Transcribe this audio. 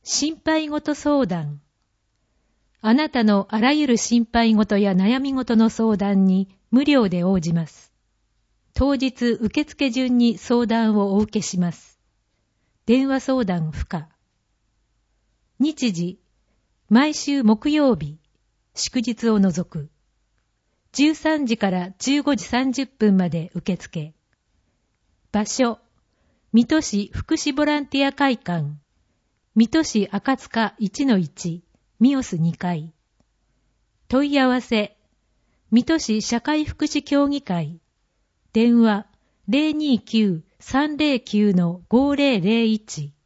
心配事相談。あなたのあらゆる心配事や悩み事の相談に無料で応じます。当日受付順に相談をお受けします。電話相談不可。日時、毎週木曜日、祝日を除く。13時から15時30分まで受付。場所、水戸市福祉ボランティア会館。水戸市赤塚 1-1 ミオス2階。問い合わせ、水戸市社会福祉協議会。電話 029-309-5001